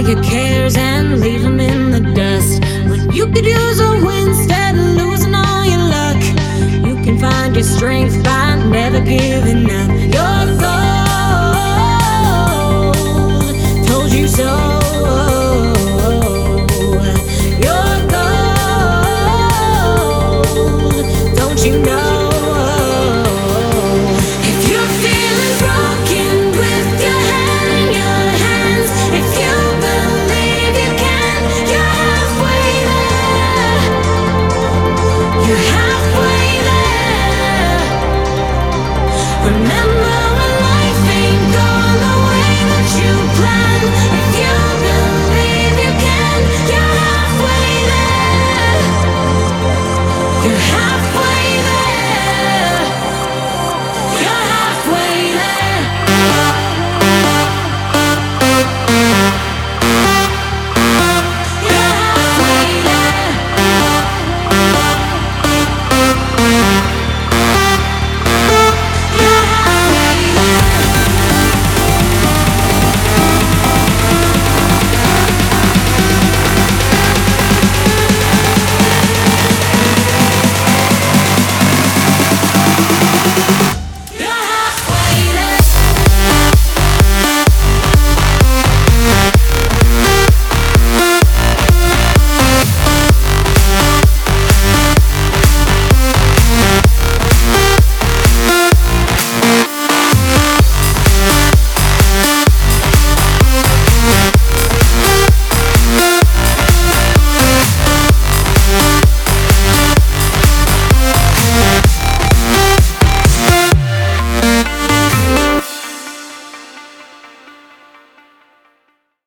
your cares and leave them in the dust. When you could use a win instead of losing all your luck. You can find your strength by never giving up. Your gold told you so.